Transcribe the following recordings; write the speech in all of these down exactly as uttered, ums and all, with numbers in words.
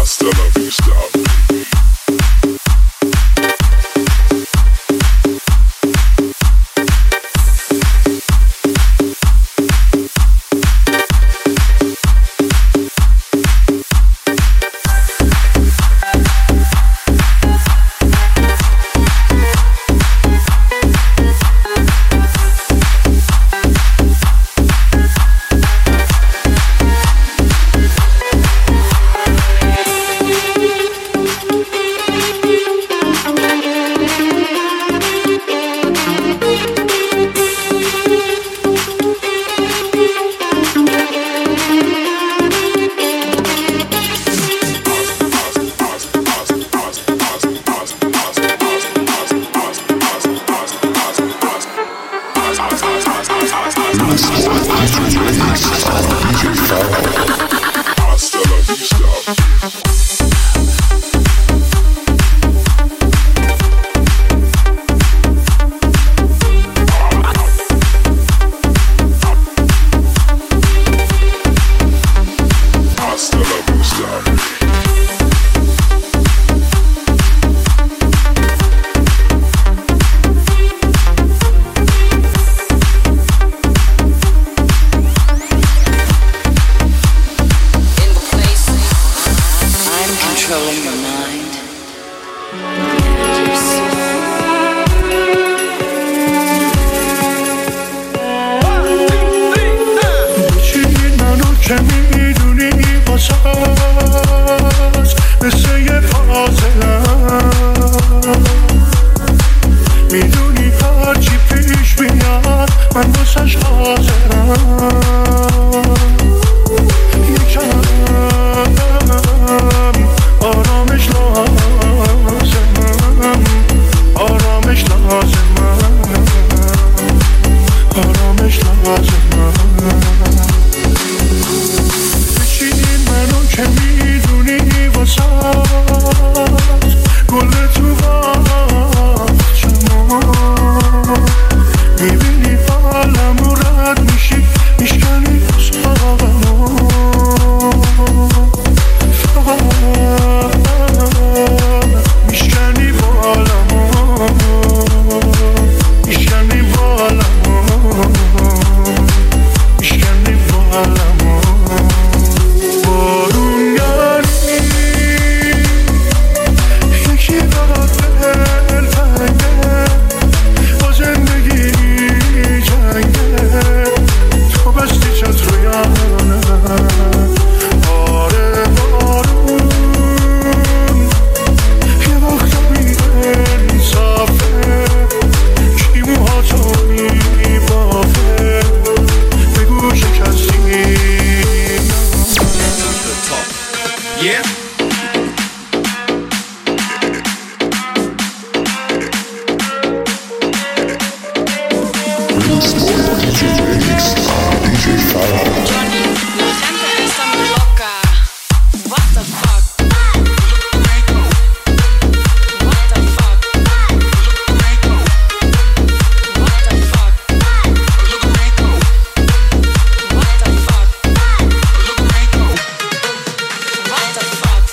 What the fuck?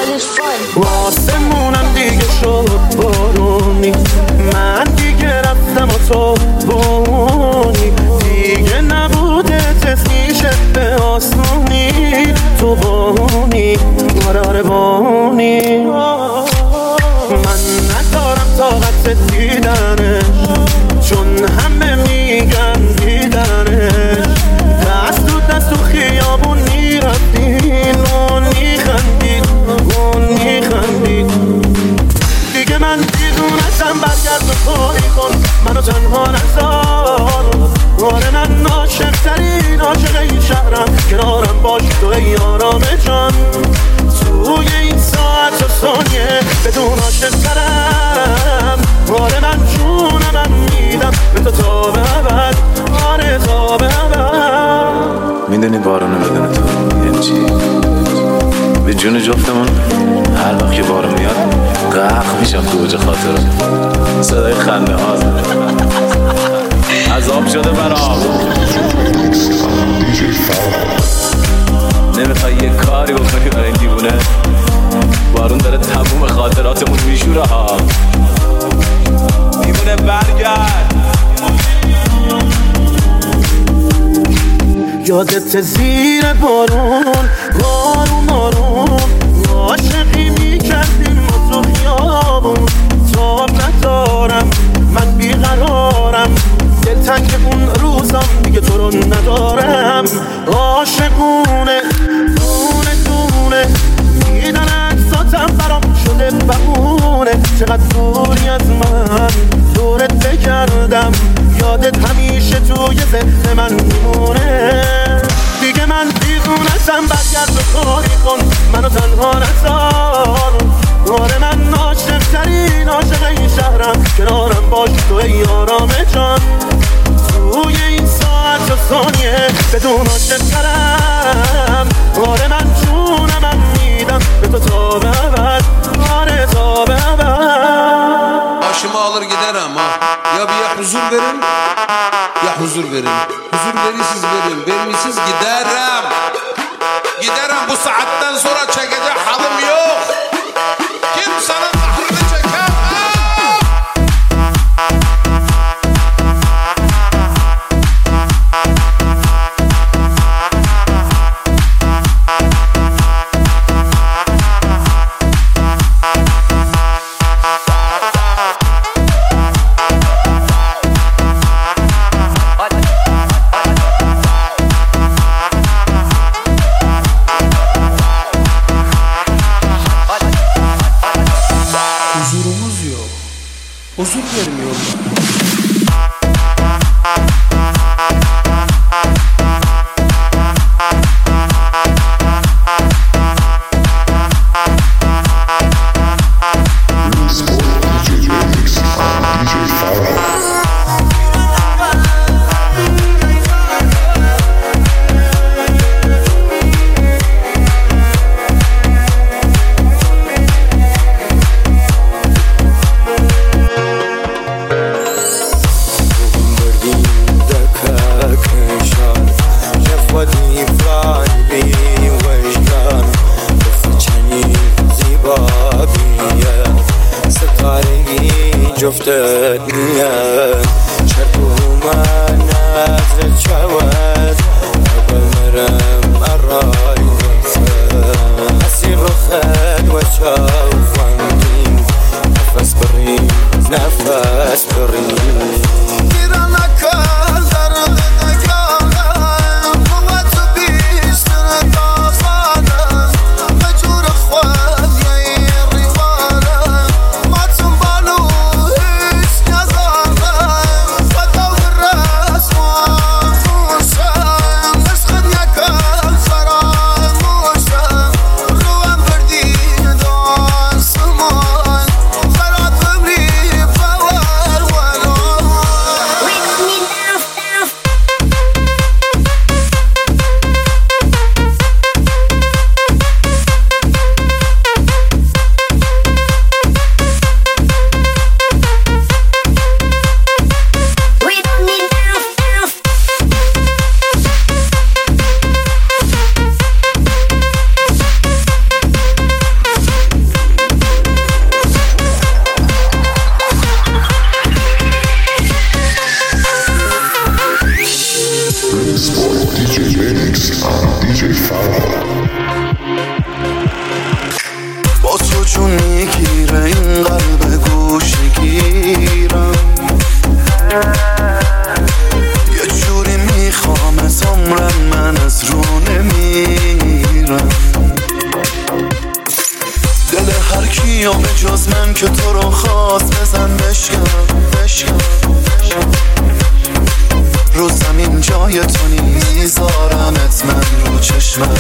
واسمونم دیگه شد بارونی، من دیگه رفتم و تو بونی، دیگه نبوده تست میشه به آسونی، تو بونی آره آره بونی. من ندارم طاقت دیدنش چون همه میگن دیدنش، دست تو دست تو خیابون میرفتین اون میخندید اون میخندید. دیگه من دیدونستم برگرد و کاری کن منو تنها نذار، آره من عاشق ترین عاشق این شهرم، کنارم باش تو ای آرام جان، توی این ساعت و ثانیه بدون عاشق ترم، آره من جونم من میدم به تو تا به ابد، آره تا به ابد. میدونی بارونه بدون تو یعنی چی؟ به جون جفتمون هر وقت که بارون میاد غرق میشم تو اوج خاطرم، صدای خنده ها عذاب شده برام. نمیخوای یه کاری بکنی برای این دیوونه؟ بارون داره تموم خاطراتمون میشوره ها. دیوونه برگرد. یادت زیر بارون بارون بارون عاشقی میکردیم و تو خیابون، تاب ندارم من بیقرارم، دلتنگ اون روزم دیگه تو رو ندارم، عاشقونه دونه دونه میدن اجزاتم برام شده بهونه، چقدر دوری از من دورت بگردم، یادت همیشه توی ذهن من میمونه، دیگه من دیوونه‌ام برگرد و کاری کن منو تنها نذار، آره من عاشق ترین عاشق این شهرم، کنارم باش تو ای آرام جان، توی این ساعت و ثانیه بدون عاشق ترم، آره من جونم من میدم به تو تا به ابد، آره تا به ابد. Başımı alır giderim ha. Ya bir ya huzur verin ya huzur verin. Huzur verirsiniz verin, vermişsiniz giderim. Giderim, bu saatten sonra çekecek halim yok. Kimsenin kahrını çekemem. Huzur vermiyorlar. جفتت نیاد چرت و من نزد شود بمرم الرای وفا اسیر خد و شوفنی نفس بریم نفس بریم جون میگیره این قلب گوشگیرم، یه جوری میخوام از عمرم من از رو نمیرم. دل هر کیو به جز من که تو رو خواست بزن بشکن بشکن، رو زمین جای تو نیست میذارمت من رو چشمم.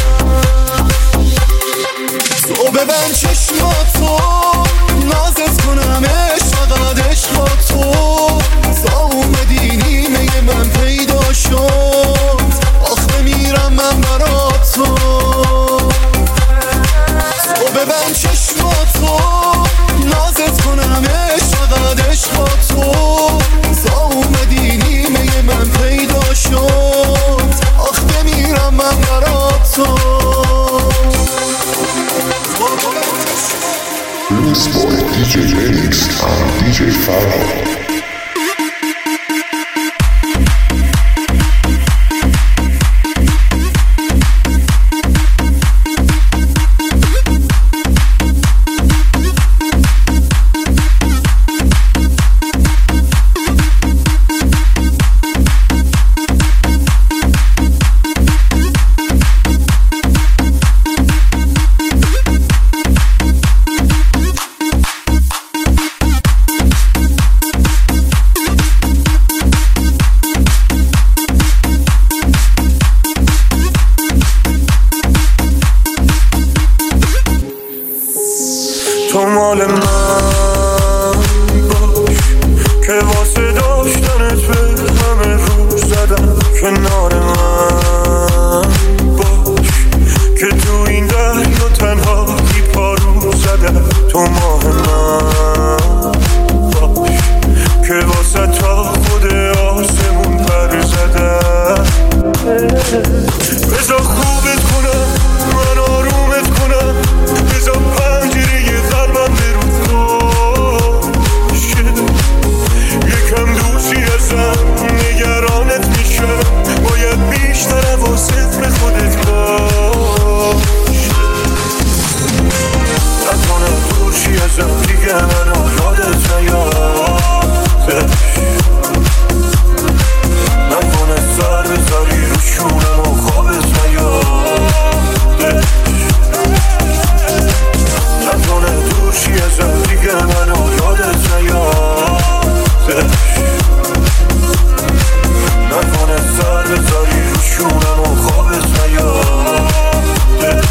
تو ببند چشماتو نازت کنم عشق فقط عشق با تو، تا اومدی نیمه من پیدا شد آخه میرم من برا تو. تو ببند چشماتو نازت کنم عشق فقط عشق با تو، تا اومدی نیمه من پیدا شد آخه میرم من برا تو. This boy دی جی X and دی جی Farhad. تو مال من باش که واسه داشتنت به همه رو زدم، کنار من باش که تو این دریا تنها بی پارو زدم. تو ماه من باش که واسه تا خود آسمون پر زدم. بذار خوبت کنم من آرومت کنم، بذار پنجره قلبم برو باشه، یکم دوستی ازم نگرانت میشم، باید بیشتر حواست به خودت باشه. نکنه دوستی ازم دیگه منو یادت نیادش، نکنه سر بذاری رو شونم و خوابت نیادش، نکنه دوشی ازم دیگه منو یادت نیادش، نکنه سر بذاری رو شونم و خوابت نیادش.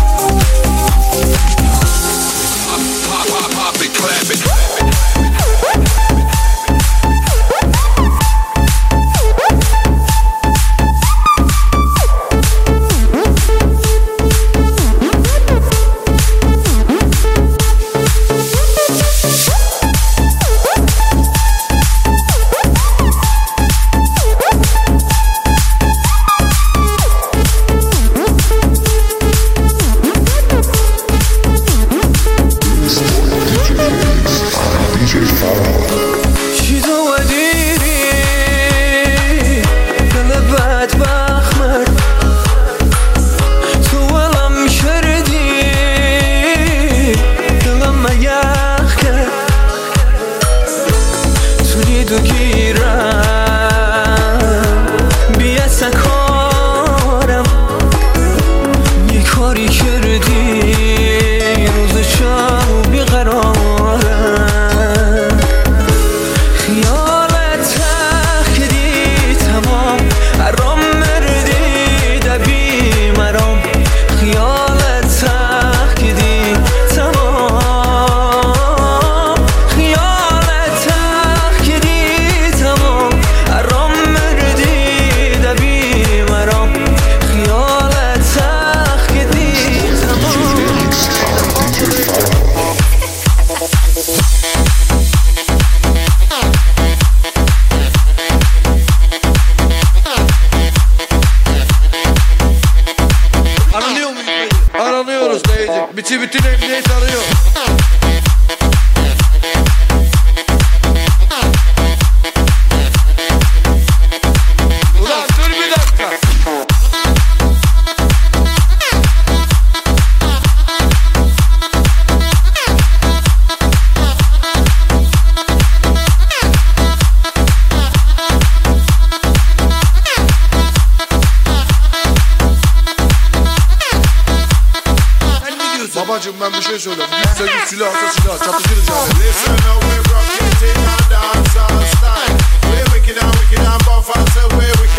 Bitti bütün emniyet arıyor. Ulan dur bir dakika. Babacım ben bir şey söyleyeyim. Güçse güç, silahsa silah, çatışırız yani. Listen now, we're rocking our dancehall style. We're wicked and wicked and buff and say we're wicked.